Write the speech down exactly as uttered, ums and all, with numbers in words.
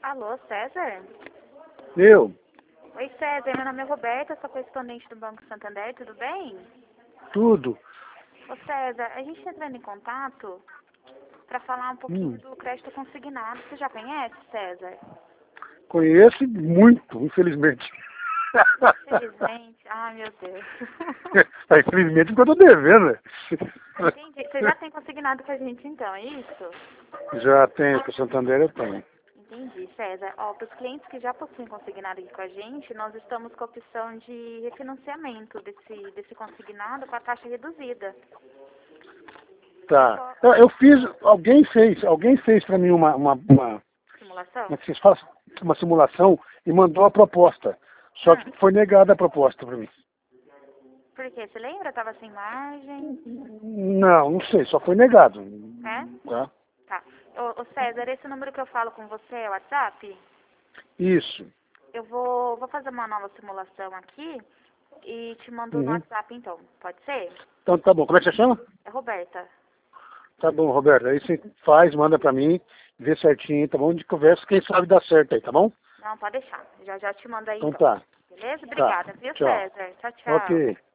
Alô, César? Eu? Oi, César. Meu nome é Roberta, sou correspondente do Banco Santander, tudo bem? Tudo. Ô, César, a gente está entrando em contato para falar um pouquinho Hum. do crédito consignado. Você já conhece, César? Conheço muito, infelizmente. Infelizmente. Ai, meu Deus. Ah, infelizmente porque eu tô devendo, né? Entendi. Você já tem consignado com a gente, então, é isso? Já tenho, para Santander eu tenho. Entendi, César. Ó, para os clientes que já possuem consignado aqui com a gente, nós estamos com a opção de refinanciamento desse, desse consignado com a taxa reduzida. Tá. Eu, eu fiz, alguém fez, alguém fez para mim uma, uma, uma, Simulação? como é que vocês falam? Uma simulação e mandou a proposta. Só Hum. que foi negada a proposta para mim. Por quê? Você lembra? Tava sem margem? Não, não sei, só foi negado. É? Tá? Tá. Ô, ô César, esse número que eu falo com você é o WhatsApp? Isso. Eu vou, vou fazer uma nova simulação aqui e te mando no Uhum. WhatsApp então. Pode ser? Então tá bom. Como é que você chama? É Roberta. Tá bom, Roberto. Aí você faz, manda pra mim, vê certinho, tá bom? De conversa, quem sabe dá certo aí, tá bom? Não, pode deixar. Já já te mando aí Então então. tá. Beleza? Tá. Obrigada, viu, Tchau. César? Tchau, tchau. Ok.